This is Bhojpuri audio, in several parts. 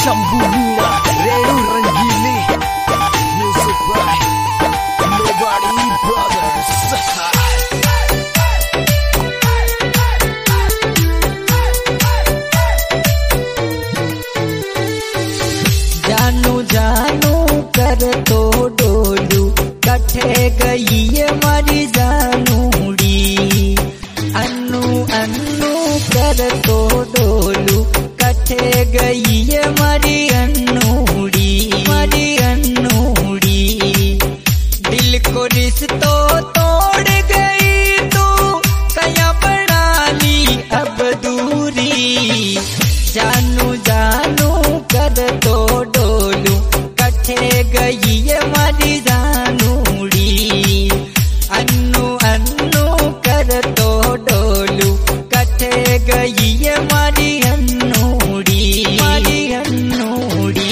Shambhu Meena, Renu Rangili, music by Nobody Brothers. जानू जानू कर तो डोलू कठे गई ये मारी जानूड़ी। अन्नू अन्नू कर तो डोलू कठे गई ये मारी अन्नूड़ी, मारी अन्नूड़ी। दिल को रिश्तो तोड़ गई तू कया बना ली अब दूरी। जानू जानू कर तो डोलू कठे गई ये मारी जानूड़ी। अन्नू अन्नू कर तो डोलू कठे गई ये मारी अन्नूड़ी, मारी अन्नूड़ी।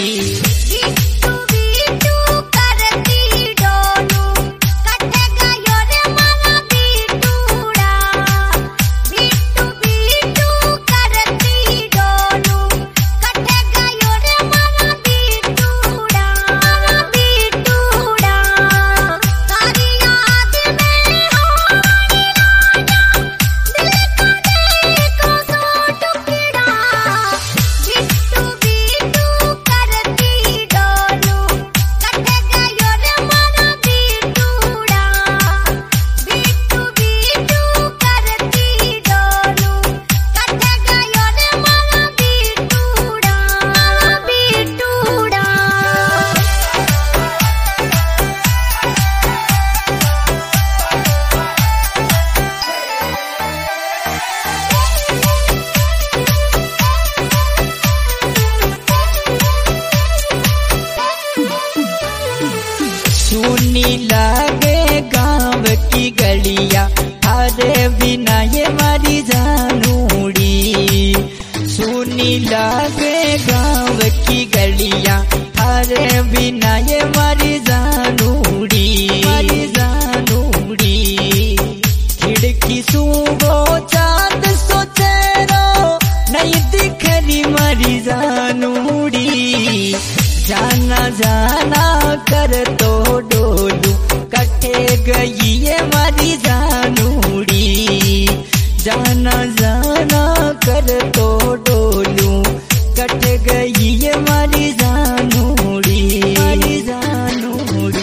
सुनी लागे गाँव की गलियां अरे बिना ये मारी जानूड़ी। सुनी लागे गाँव की गलियां अरे बिना ये मारी जानूड़ी, मारी जानूड़ी। खिड़की सूबो चांद सोचेरो नहीं दिख रही मारी जानूड़ी। जाना जाना कर तो डोलू कठे गई ये मारी जानूड़ी। जाना जाना कर तो डोलू कठे गई ये मारी जानूड़ी, मारी जानूड़ी।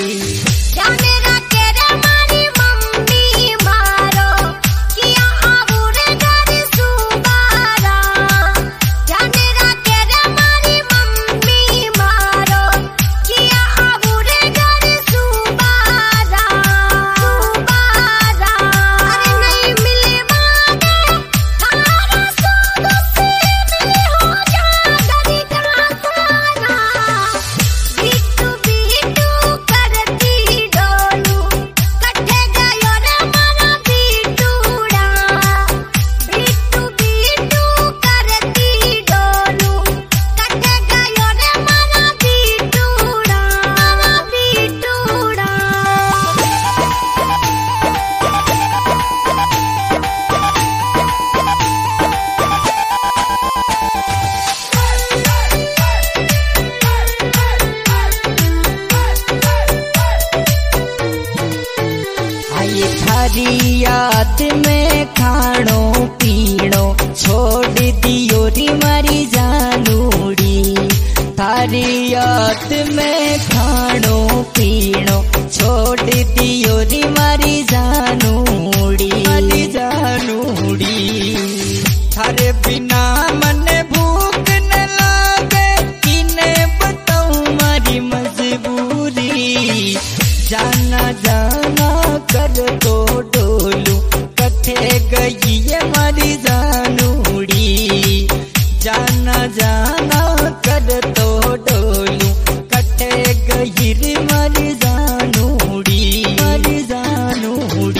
थारी याद में खाणो पीणो छोड़ दियो री मारी जानूड़ी। थारी याद में खाणो पीणो छोड़ दियो री मारी जानूड़ी, मारी जानूड़ी। थारे बिना मन भूख न लागे किने बताऊं मारी मजबूरी। जाना जाना कर तो डोलू कठे गई ये मारी जानूड़ी। जाना जाना कर तो डोलू कठे गई रे मारी जानूड़ी, मारी जानूड़ी।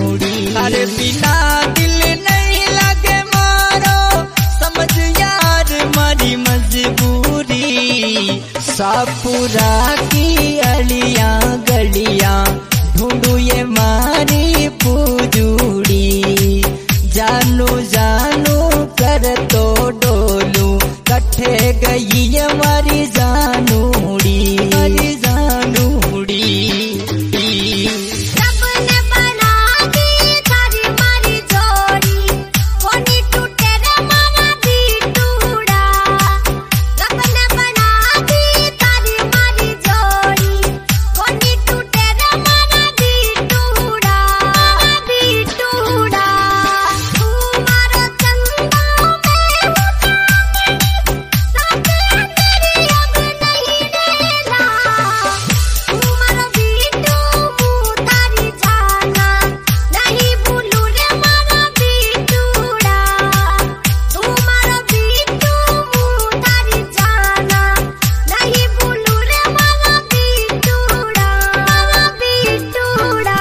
जानूड़ी। अरे बिना दिल नहीं लगे मारो, समझ यार मारी मजबूरी। सापुरा की अलियां गलियां ढूंढू ये मारी पूजूड़ी। जानू जानू कर तो डोलू, कट्ठे गई हमारी जानूड़ी, हमारी जानूड़ी। सबने बना दी थारी मारी जोड़ी, कोनी टूटे रे मारा दी टूड़ा। सबने बना दी थारी मारी जोड़ी, कोनी टूटे रे मारा दी टूड़ा, दी टूड़ा। तुम्हारा चंदा में तेरी अब नहीं रहना, तुम्हारा बीटू तारी जाना, नहीं भूलू रे मारा बीटूड़ा। तुम्हारा बीटू तारी जाना, नहीं भूलू रे मारा बीटूड़ा, मारा बीटूड़ा।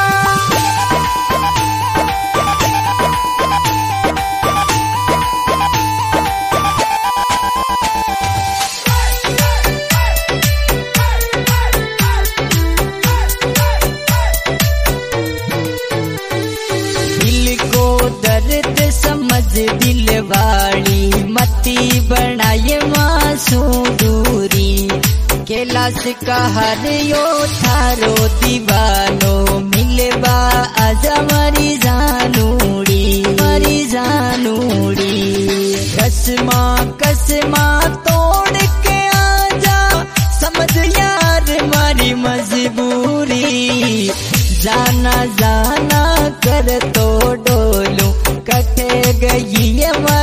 दिल को दर्द समझ दिल वाली, मती बनाए मासूम दूरी। कैलाश का हर यो थारो दीवानो, मिलवा आजा मारी जानूड़ी, मारी जानूड़ी। कसमा कसमा तोड़ के आजा, समझ यार मारी मजबूरी। जाना जाना कर तो डोलू, कटे गई